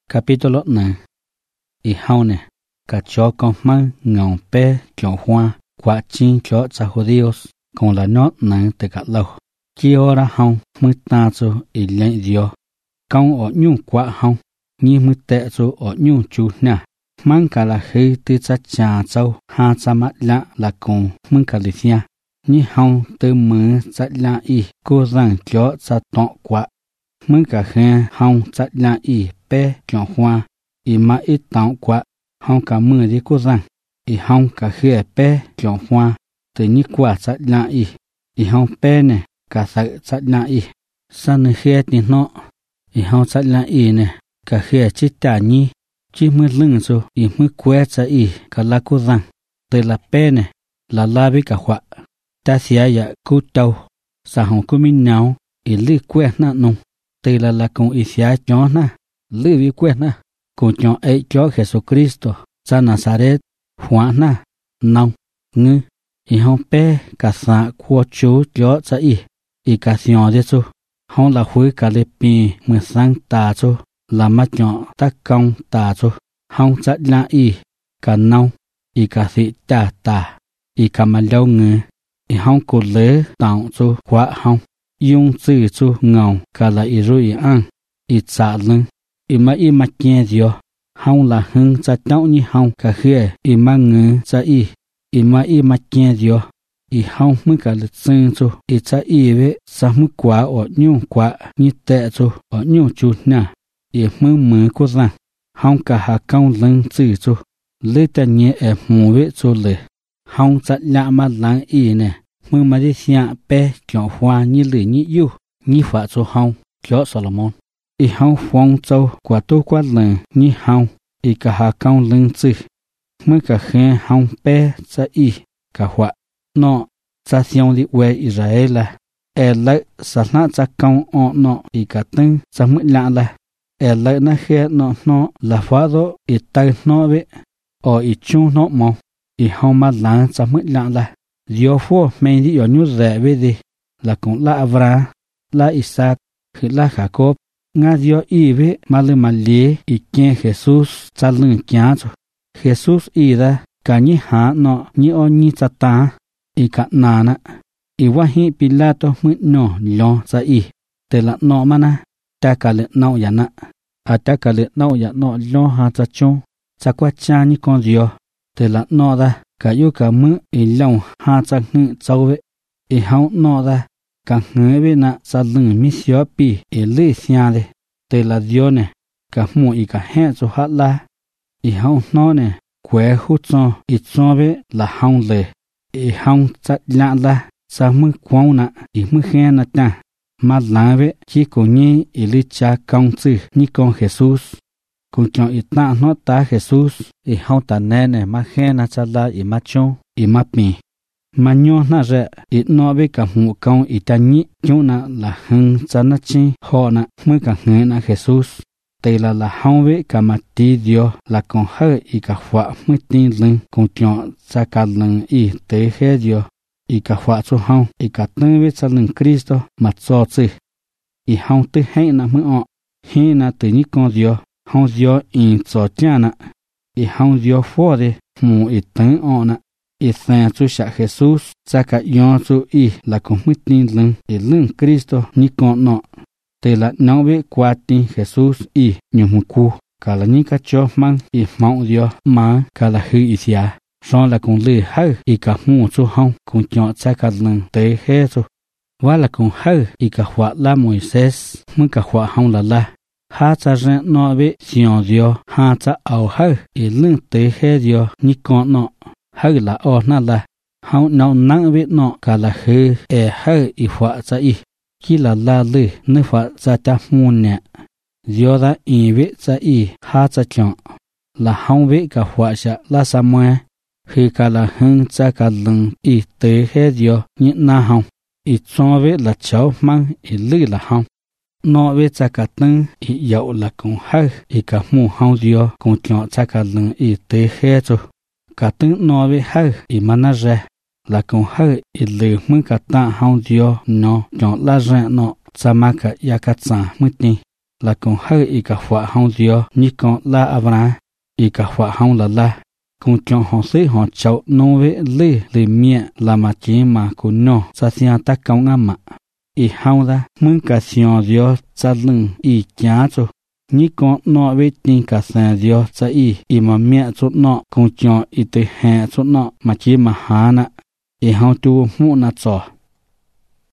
Capítulo 9. Y haune, cachó con man ngón pe chon Juan, cuachin cho cha judíos, con la no nan te catlo. Chi ora haun muy tanto y len dio. Con o nhung qua haun, ni muy te zo o nhung chu na. Man ka la hei ti cha cha châu, ha cha mat la con mun ka li thia. Ni haun te mơ cha la y, cô rằng cho cha tọ qua. Mun ka khen haun cha la y pe chon Juan. Y ma ít tao quá, hong cả mưa đi cô rằng, y hong cả khía pe chọn hoa, từ như quả sát lạ y hong pe nè, cả sợ sát lạ sao nơi khía thì nó, y hong sát lạ nè, cả khía chỉ trả nhi, chỉ mưa lưng rồi, y mưa quét sa cả là cô rằng, từ là pe nè, là la với cả hoa, ta xia ya cú tàu, sa hong cô minh nào, y lư quét nè nông, từ là con y xia chó nè, lư với quét nè. Cùng cho ấy cho Jesucristo cha Nazaret Juana nông ngư y hong pe cả sa qua chú cho cha y cả xiong thế chú hong là huế cả lệ pi mưa sang ta chú là mắt nhọ ta công ta chú hong cha la cả nông y cả thị ta y cả mà lâu ngư y hong cổ lễ tạo chú quá hong dùng chữ chú ngầu cả là y rồi ăn y trả lưng y mà nghe diyo hong là hưng cha cháu như hong cả khía y mà ngư cha y mà nghe diyo y hong mới cả lịch sinh cho y cha về sa mới quá ở nhung quá như tệ cho ở nhung chút nè y mới có rằng hong cả hà công lưng chữ cho lấy ta nhẹ em mù về cho lệ hong cha lạ mà láng nè mới mà đi xia pe chọn hoa như lửa như yêu như phá cho hong cho Solomon y hong phong châu quả tô quát lợn như hong y cả hà công lưng chữ mới cả khen hong pe cha cả họa nọ cha xiong đi về Israel là lại sa na cha công ọ nọ y cả tưng cha mới lạ là lại na khen nọ là phá đó y tay nọ vậy y chung nọ mong y hong mà láng cha mới lạ là dios phô mình đi ở như rẻ về đi là cũng là Abraham là Isaac là Jacob nga dio ve mà lê y kén Jesus cha lưng kia cho Jesus ra cả như hạ nọ như o như cha ta y cả nà y wa hi Pilato mới nọ lo cha te là nọ mà na ta cả lệ nọ ya na ta cả lệ nọ ya nọ lo ha cha chong cha qua cha như con dio te là nọ ra cả yêu cả mưa y lòng ha cha ngự châu vậy y hao nọ ra cả người bên nè sa lưng mi xio pi e lê xia de te la dio nè cả mu y cả he cho hát la y hong no nè quẹ hút cho y cho ve là hong lê y hong chặt lạ la sa mưa quang nè y mưa khen nè ta mà lá ve chỉ có nhỉ y lê cha công chữ như con Jesus cùng cho y ta nó ta Jesus y hong ta nè mà khen nè cha la y mà chong y mà pi mà nhon na rẻ ít nói với cả mũ công ít ta nhị chúng na là hưng chân na chi họ na mới cả người na Jesus đây là hông với cả mặt tí dio là còn hơi ít cả phạ mới tin lưng còn chọn ra cả lưng ít tế hết dio ít cả phạ cho hông ít cả tên với sa lưng Cristo mặt cho chứ ít hông tư hay na mới ọ hay na từ nhị con dio hông dio in cho cha na ít hông dio phô đi mũ ít tên ọ na y sang chú sa Jesus cha cả yon chú là con mới tin lưng Cristo như con nọ te là nói với qua tin Jesus nhiều một cu cả là những cái cho mang mong dio mà cả là hư xia rồi là con lừa hơi cả mua chú hông con chọn cha cả lưng tế hết rồi và là con hơi cả hóa la Moises mới cả hóa hông là ha cha rèn nói với xiong dio ha cha ao hơi lưng tế hết dio như con nọ hơi là na là hao nấu nắng với nọ cả là hơi hơi phạ cha khi là la lư nơi phạ cha ta muôn nè do ra với cha ha cha chọn là hao với cả phạ cha la sa mua khi cả là hưng cha cả lưng tế hết dio những na hông cho với là cháu mang lư là hông nọ với cha cả tưng dậu là cũng hơi cả mu hao dio cũng chọn cha cả lưng tế hết rồi cả tiếng nói với hơi mà nó ra là cũng hơi lừa mới cả ta hao dio nó chọn la ra nó cha mà cả ya cả cha mới tin là con hơi y cả phạ hông dios như con la Avra, y cả phạ hông là la, con chọn họ sĩ họ chậu nô vế lê miệng là mà chỉ mà cũng nô sa xia ta công ngắm mà, y hông ra muốn cả xiong dios sa lưng y chá cho, như con nọ vế tin cả sang dios sa y mà miệng chút nọ con chọn y tới hè chút nọ mà chỉ mà há nè, y hông tu mu na cho.